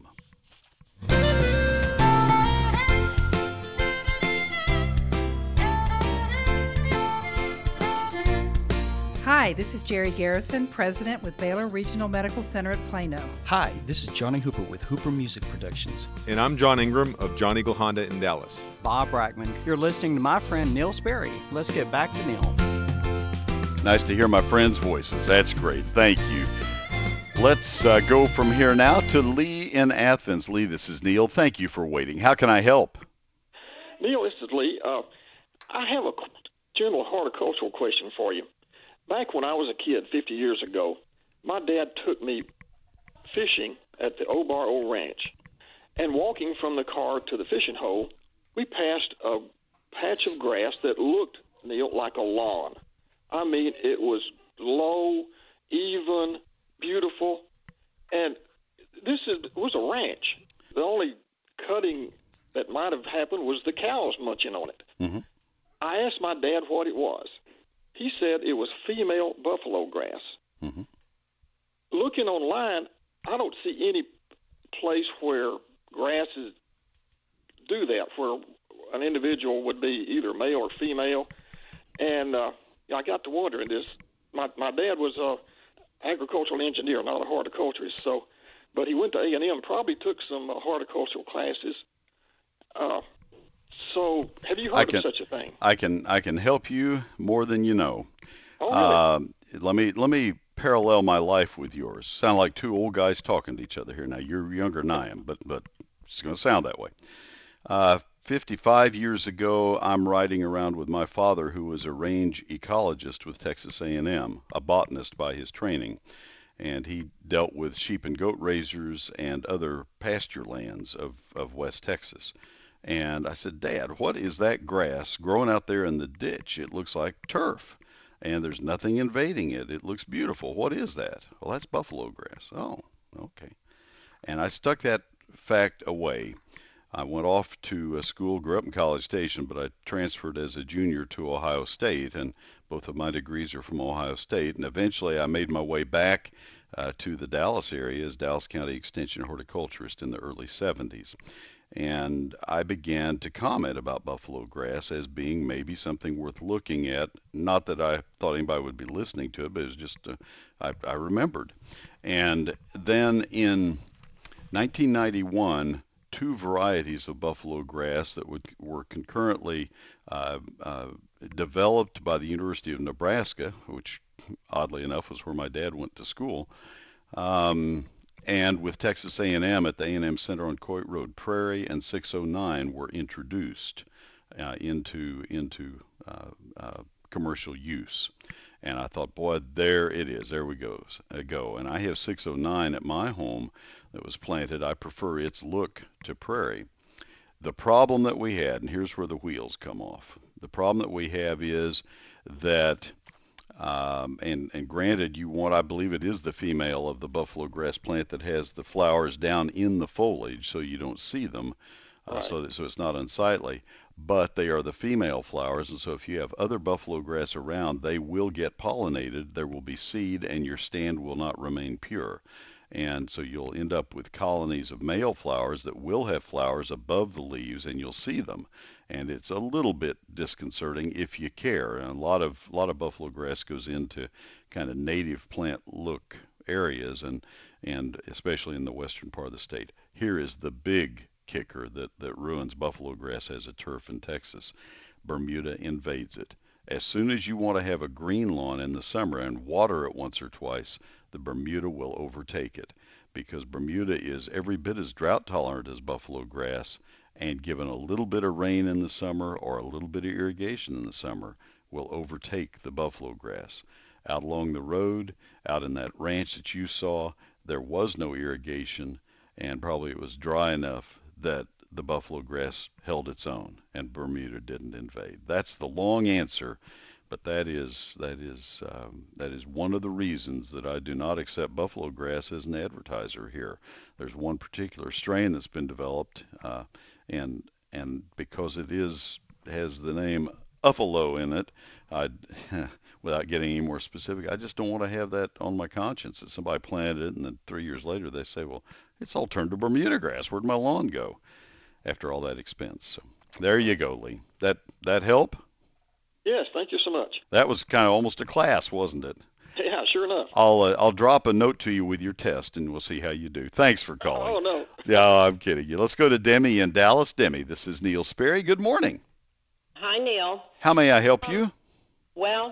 Hi, this is Jerry Garrison, President with Baylor Regional Medical Center at Plano. Hi, this is Johnny Hooper with Hooper Music Productions. And I'm John Ingram of John Eagle Honda in Dallas. Bob Brackman. You're listening to my friend Neil Sperry. Let's get back to Neil. Nice to hear my friends' voices. That's great. Thank you. Let's uh, go from here now to Lee in Athens. Lee, this is Neil. Thank you for waiting. How can I help? Neil, this is Lee. Uh, I have a general horticultural question for you. Back when I was a kid fifty years ago, my dad took me fishing at the Obar Old Ranch. And walking from the car to the fishing hole, we passed a patch of grass that looked, Neil, like a lawn. I mean, it was low, even, beautiful. And this is, was a ranch. The only cutting that might have happened was the cows munching on it. Mm-hmm. I asked my dad what it was. He said it was female buffalo grass. Mm-hmm. Looking online, I don't see any place where grasses do that, where an individual would be either male or female. And uh, I got to wondering this. My my dad was a agricultural engineer, not a horticulturist. So, but he went to A and M, probably took some uh, horticultural classes. Uh, So, have you heard can, of such a thing? I can I can help you more than you know. Oh, really? Uh, let me let me parallel my life with yours. Sound like two old guys talking to each other here. Now you're younger than I am, but but it's going to sound that way. Uh, fifty-five years ago, I'm riding around with my father, who was a range ecologist with Texas A and M, a botanist by his training, and he dealt with sheep and goat raisers and other pasture lands of of West Texas. And I said, Dad, what is that grass growing out there in the ditch? It looks like turf, and there's nothing invading it. It looks beautiful. What is that? Well, that's buffalo grass. Oh, okay. And I stuck that fact away. I went off to a school, grew up in College Station, but I transferred as a junior to Ohio State, and both of my degrees are from Ohio State. And eventually I made my way back uh, to the Dallas area as Dallas County Extension horticulturist in the early seventies. And I began to comment about buffalo grass as being maybe something worth looking at. Not that I thought anybody would be listening to it, but it was just, uh, I, I remembered. And then in nineteen ninety-one, two varieties of buffalo grass that would, were concurrently uh, uh, developed by the University of Nebraska, which oddly enough was where my dad went to school, um, and with Texas A and M at the A and M Center on Coit Road, Prairie and six oh nine were introduced uh, into into uh, uh, commercial use. And I thought, boy, there it is. There we go. Uh, go. And I have six oh nine at my home that was planted. I prefer its look to Prairie. The problem that we had, and here's where the wheels come off. The problem that we have is that Um, and, and granted, you want, I believe it is the female of the buffalo grass plant that has the flowers down in the foliage so you don't see them, uh, right. so that, so it's not unsightly. But they are the female flowers, and so if you have other buffalo grass around, they will get pollinated. There will be seed, and your stand will not remain pure. And so you'll end up with colonies of male flowers that will have flowers above the leaves, and you'll see them. And it's a little bit disconcerting if you care. And a lot of a lot of buffalo grass goes into kind of native plant look areas, and and especially in the western part of the state. Here is the big kicker that, that ruins buffalo grass as a turf in Texas. Bermuda invades it. As soon as you want to have a green lawn in the summer and water it once or twice, the Bermuda will overtake it, because Bermuda is every bit as drought tolerant as buffalo grass, and given a little bit of rain in the summer or a little bit of irrigation in the summer, will overtake the buffalo grass. Out along the road, out in that ranch that you saw, there was no irrigation, and probably it was dry enough that the buffalo grass held its own and Bermuda didn't invade. That's the long answer, But that is that is um, that is one of the reasons that I do not accept buffalo grass as an advertiser here. There's one particular strain that's been developed, uh, and and because it is has the name Uffalo in it, I, without getting any more specific, I just don't want to have that on my conscience that somebody planted it and then three years later they say, well, it's all turned to Bermuda grass. Where'd my lawn go? After all that expense. So there you go, Lee. That that help? Yes, thank you so much. That was kind of almost a class, wasn't it? Yeah, sure enough. I'll uh, I'll drop a note to you with your test, and we'll see how you do. Thanks for calling. Oh, no. Yeah, I'm kidding you. Let's go to Demi in Dallas. Demi, this is Neil Sperry. Good morning. Hi, Neil. How may I help you? Well,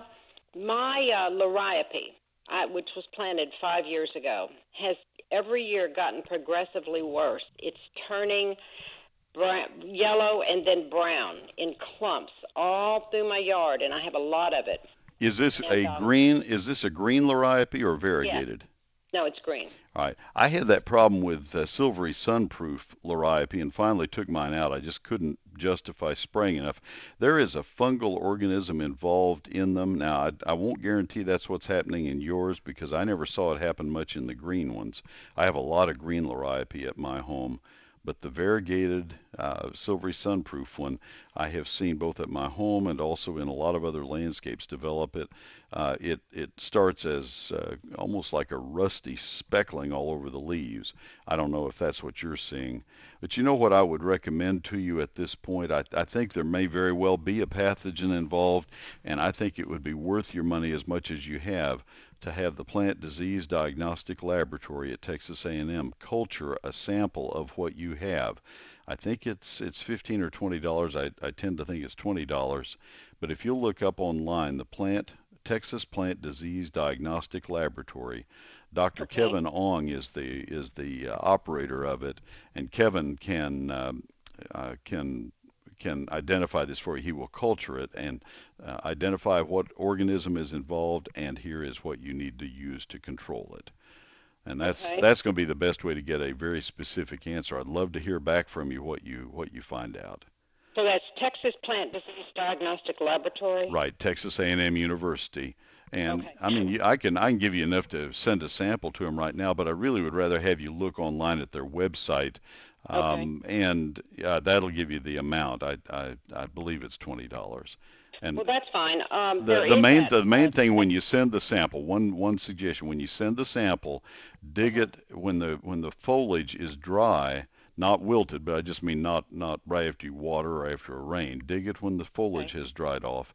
my uh, liriope, I, which was planted five years ago, has every year gotten progressively worse. It's turning brown, yellow and then brown in clumps all through my yard, and I have a lot of it. Is this and, a um, green? Is this a green liriope or variegated? Yeah. No, it's green. All right. I had that problem with uh, silvery sunproof liriope and finally took mine out. I just couldn't justify spraying enough. There is a fungal organism involved in them. Now, I, I won't guarantee that's what's happening in yours because I never saw it happen much in the green ones. I have a lot of green liriope at my home, but the variegated uh, silvery sunproof one I have seen both at my home and also in a lot of other landscapes develop it. Uh, it it starts as uh, almost like a rusty speckling all over the leaves. I don't know if that's what you're seeing, but you know what I would recommend to you at this point? I, I think there may very well be a pathogen involved, and I think it would be worth your money as much as you have to have the Plant Disease Diagnostic Laboratory at Texas A and M culture a sample of what you have. I think it's it's fifteen or twenty dollars. I, I tend to think it's twenty dollars. But if you'll look up online, the Plant Texas Plant Disease Diagnostic Laboratory, Doctor Okay. Kevin Ong is the is the uh, operator of it, and Kevin can um, uh, can can identify this for you. He will culture it and uh, identify what organism is involved, and here is what you need to use to control it. And that's Okay. that's going to be the best way to get a very specific answer. I'd love to hear back from you what you what you find out. So that's Texas Plant Disease Diagnostic Laboratory? Right, Texas A and M University. And Okay. I mean, you- I can I can give you enough to send a sample to them right now, but I really would rather have you look online at their website, um, and uh, that'll give you the amount. I I, I believe it's twenty dollars. And Well, that's fine. Um, the there the is main that- the main thing when you send the sample, one one suggestion, when you send the sample, dig it when the when the foliage is dry, not wilted, but I just mean not not right after you water or after a rain. Dig it when the foliage has dried off,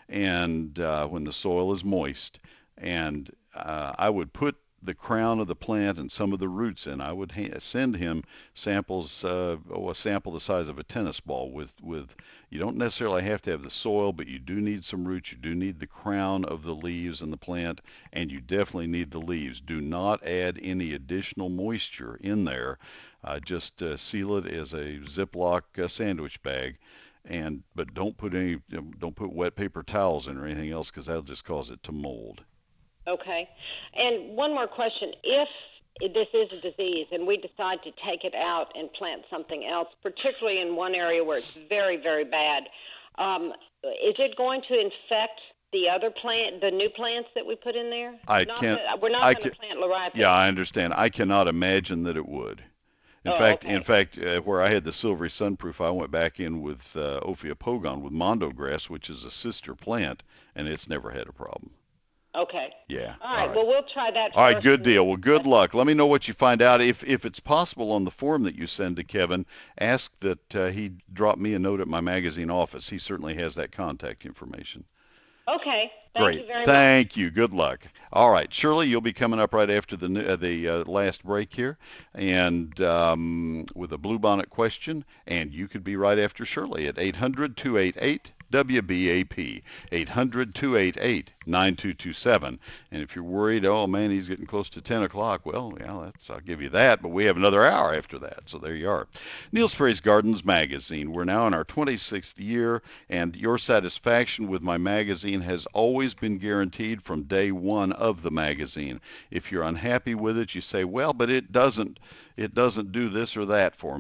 and uh, when the soil is moist. And uh, I would put the crown of the plant and some of the roots in. I would ha- send him samples, uh, oh, a sample the size of a tennis ball with, with, you don't necessarily have to have the soil, but you do need some roots. You do need the crown of the leaves in the plant, and you definitely need the leaves. Do not add any additional moisture in there. Uh, just uh, seal it as a Ziploc uh, sandwich bag. And, but don't put any, don't put wet paper towels in or anything else because that'll just cause it to mold. Okay. And one more question. If this is a disease and we decide to take it out and plant something else, particularly in one area where it's very, very bad, um, is it going to infect the other plant, the new plants that we put in there? I Not can't. that- we're not I going to can- plant liriope. Yeah, I understand. I cannot imagine that it would. In Oh, fact, okay. in fact, uh, where I had the silvery sunproof, I went back in with uh, Ophiopogon with mondo grass, which is a sister plant, and it's never had a problem. Okay. Yeah. All right. Well, we'll try that All right, first. good deal. Well, good luck. Let me know what you find out. If if it's possible on the form that you send to Kevin, ask that uh, he drop me a note at my magazine office. He certainly has that contact information. Okay. Thank Great. you very much. Thank you. Good luck. All right, Shirley, you'll be coming up right after the uh, the uh, last break here, and um, with a bluebonnet question, and you could be right after Shirley at eight hundred, two eight eight, W B A P, eight hundred, two eight eight, nine two two seven. And if you're worried, oh man, he's getting close to ten o'clock, well, yeah, that's, I'll give you that, but we have another hour after that, so there you are. Neil Sperry's Gardens Magazine. We're now in our twenty-sixth year, and your satisfaction with my magazine has always been guaranteed from day one of the magazine. If you're unhappy with it, you say, well, but it doesn't, it doesn't do this or that for me.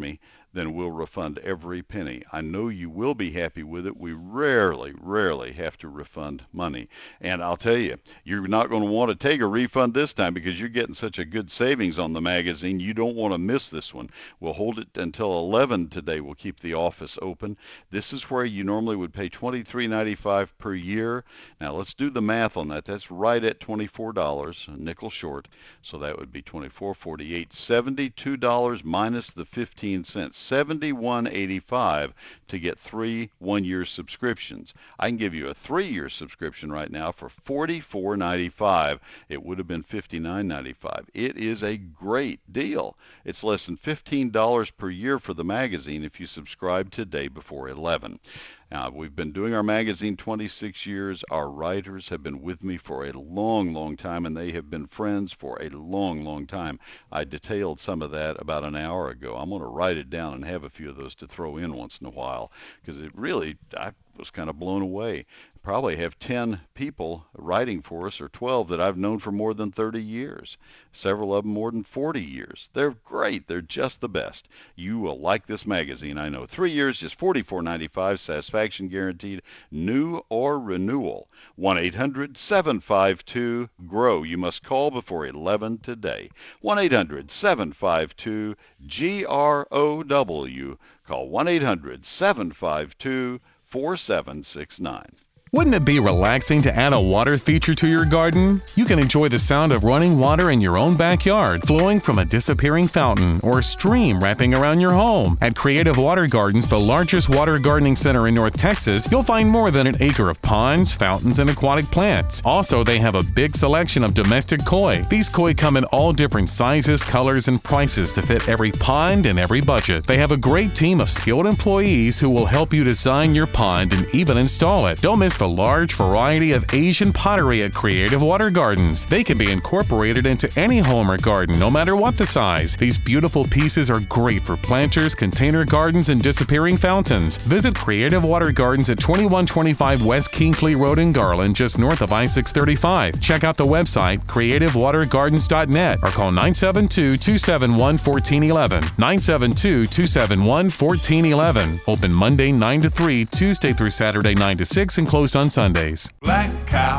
then we'll refund every penny. I know you will be happy with it. We rarely, rarely have to refund money. And I'll tell you, you're not going to want to take a refund this time because you're getting such a good savings on the magazine. You don't want to miss this one. We'll hold it until eleven today. We'll keep the office open. This is where you normally would pay twenty-three ninety-five per year. Now let's do the math on that. That's right at twenty-four dollars, a nickel short. So that would be twenty-four forty-eight, seventy-two dollars minus the fifteen cents, seventy-one eighty-five to get three one-year subscriptions. I can give you a three-year subscription right now for forty-four ninety-five. It would have been fifty-nine ninety-five. It is a great deal. It's less than fifteen dollars per year for the magazine if you subscribe today before eleven. Now, we've been doing our magazine twenty-six years. Our writers have been with me for a long, long time, and they have been friends for a long, long time. I detailed some of that about an hour ago. I'm going to write it down and have a few of those to throw in once in a while because it really, I was kind of blown away. Probably have ten people writing for us, or twelve that I've known for more than thirty years. Several of them more than forty years. They're great. They're just the best. You will like this magazine, I know. Three years, just forty-four ninety-five, satisfaction guaranteed, new or renewal. one eight hundred seven five two G R O W. You must call before eleven today. one eight hundred seven five two G R O W. Call one eight hundred seven five two four seven six nine. Wouldn't it be relaxing to add a water feature to your garden? You can enjoy the sound of running water in your own backyard, flowing from a disappearing fountain or stream wrapping around your home. At Creative Water Gardens, the largest water gardening center in North Texas, you'll find more than an acre of ponds, fountains, and aquatic plants. Also, they have a big selection of domestic koi. These koi come in all different sizes, colors, and prices to fit every pond and every budget. They have a great team of skilled employees who will help you design your pond and even install it. Don't miss the large variety of Asian pottery at Creative Water Gardens. They can be incorporated into any home or garden, no matter what the size. These beautiful pieces are great for planters, container gardens, and disappearing fountains. Visit Creative Water Gardens at twenty-one twenty-five West Kingsley Road in Garland, just north of I six thirty-five. Check out the website, creative water gardens dot net, or call nine seven two, two seven one, one four one one, nine seven two, two seven one, one four one one. Open Monday nine to three, Tuesday through Saturday nine to six, and closed on Sundays. Black Cow,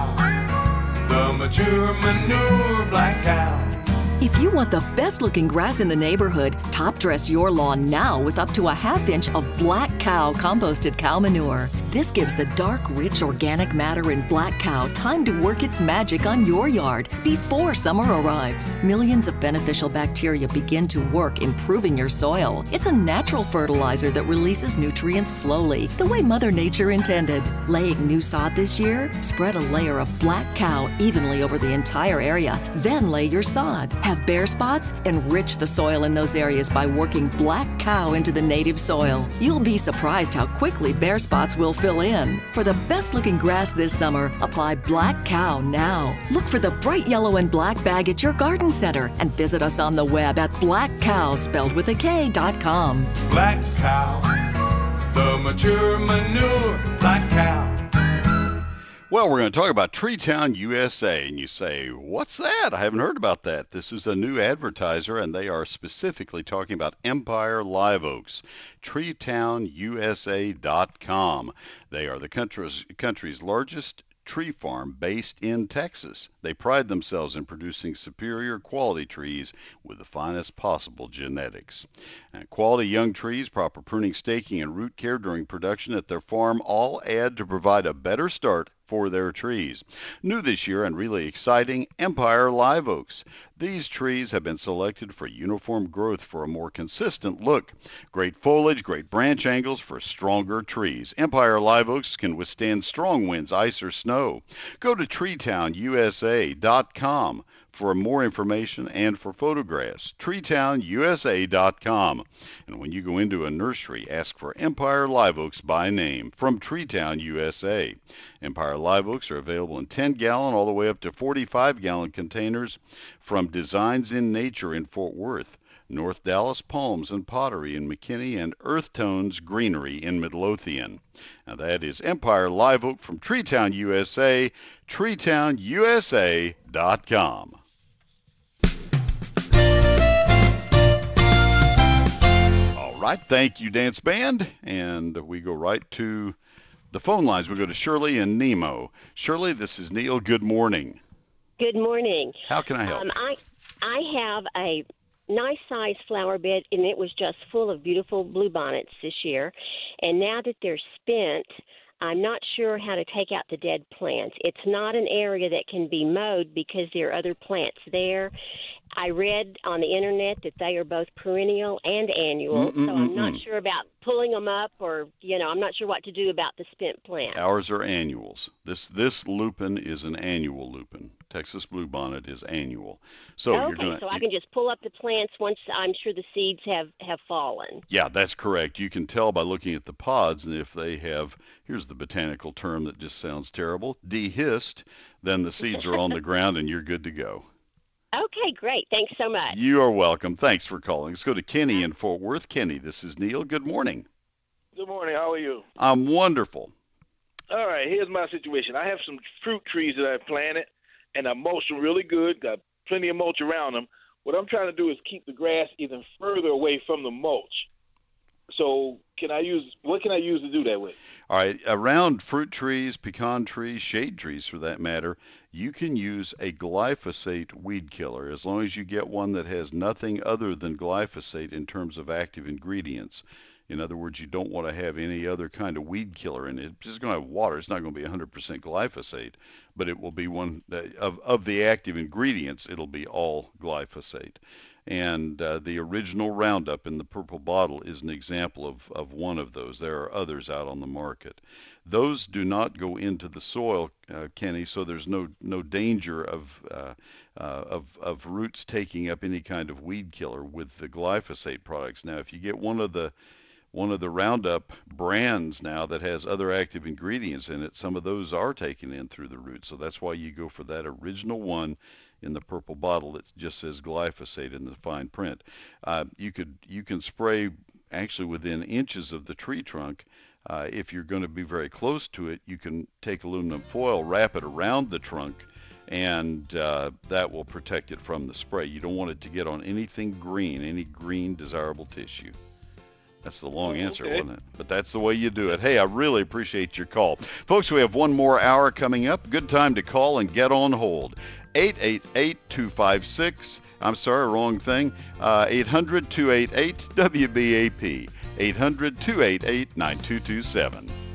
the mature manure Black Cow. If you want the best-looking grass in the neighborhood, top-dress your lawn now with up to a half inch of Black Cow composted cow manure. This gives the dark, rich organic matter in Black Cow time to work its magic on your yard before summer arrives. Millions of beneficial bacteria begin to work improving your soil. It's a natural fertilizer that releases nutrients slowly, the way Mother Nature intended. Laying new sod this year? Spread a layer of Black Cow evenly over the entire area, then lay your sod. Have bare spots? Enrich the soil in those areas by working Black Cow into the native soil. You'll be surprised how quickly bare spots will fill in. For the best looking grass this summer, apply Black Cow now. Look for the bright yellow and black bag at your garden center and visit us on the web at black cow, spelled with a K, dot com. Black Cow, the mature manure Black Cow. Well, we're going to talk about Treetown U S A, and you say, what's that? I haven't heard about that. This is a new advertiser, and they are specifically talking about Empire Live Oaks, treetown U S A dot com. They are the country's, country's largest tree farm based in Texas. They pride themselves in producing superior quality trees with the finest possible genetics. And quality young trees, proper pruning, staking, and root care during production at their farm all add to provide a better start for their trees. New this year and really exciting, Empire Live Oaks. These trees have been selected for uniform growth for a more consistent look. Great foliage, great branch angles for stronger trees. Empire Live Oaks can withstand strong winds, ice, or snow. Go to treetown U S A dot com for more information and for photographs. treetown U S A dot com. And when you go into a nursery, ask for Empire Live Oaks by name from Treetown U S A. Empire Live Oaks are available in ten gallon all the way up to forty-five gallon containers from Designs in Nature in Fort Worth, North Dallas Palms and Pottery in McKinney, and Earth Tones Greenery in Midlothian. Now that is Empire Live Oak from Treetown U S A, treetown U S A dot com. All right. Thank you, Dance Band. And we go right to the phone lines. We go to Shirley and Nemo. Shirley, this is Neil. Good morning. Good morning. How can I help? Um, I I have a nice sized flower bed, and it was just full of beautiful bluebonnets this year. And now that they're spent, I'm not sure how to take out the dead plants. It's not an area that can be mowed because there are other plants there. I read on the internet that they are both perennial and annual, Mm-mm-mm-mm. so I'm not sure about pulling them up, or, you know, I'm not sure what to do about the spent plants. Ours are annuals. This this lupin is an annual lupin. Texas bluebonnet is annual. So okay, you're gonna, so I can just pull up the plants once I'm sure the seeds have, have fallen. Yeah, that's correct. You can tell by looking at the pods, and if they have, here's the botanical term that just sounds terrible, dehisced, then the seeds are on the ground and you're good to go. Okay, great. Thanks so much. You are welcome. Thanks for calling. Let's go to Kenny in Fort Worth. Kenny, this is Neil. Good morning. Good morning. How are you? I'm wonderful. All right, here's my situation. I have some fruit trees that I planted, and I mulched them really good, got plenty of mulch around them. What I'm trying to do is keep the grass even further away from the mulch. So can I use, what can I use to do that with? All right, around fruit trees, pecan trees, shade trees for that matter, you can use a glyphosate weed killer as long as you get one that has nothing other than glyphosate in terms of active ingredients. In other words, you don't want to have any other kind of weed killer in it. It's just going to have water. It's not going to be one hundred percent glyphosate, but it will be one of, of the active ingredients, it'll be all glyphosate. And uh, the original Roundup in the purple bottle is an example of, of one of those. There are others out on the market. Those do not go into the soil, uh, Kenny, so there's no no danger of, uh, uh, of of roots taking up any kind of weed killer with the glyphosate products. Now, if you get one of the one of the Roundup brands now that has other active ingredients in it, some of those are taken in through the roots. So that's why you go for that original one in the purple bottle that just says glyphosate in the fine print. Uh, you could you can spray actually within inches of the tree trunk. Uh, if you're going to be very close to it, you can take aluminum foil, wrap it around the trunk, and uh, that will protect it from the spray. You don't want it to get on anything green, any green desirable tissue. That's the long answer, okay. wasn't it? But that's the way you do it. Hey, I really appreciate your call. Folks, we have one more hour coming up. Good time to call and get on hold. eight eight eight, two five six, I'm sorry, wrong thing, uh, eight hundred, two eight eight, W B A P, eight hundred, two eight eight, nine two two seven.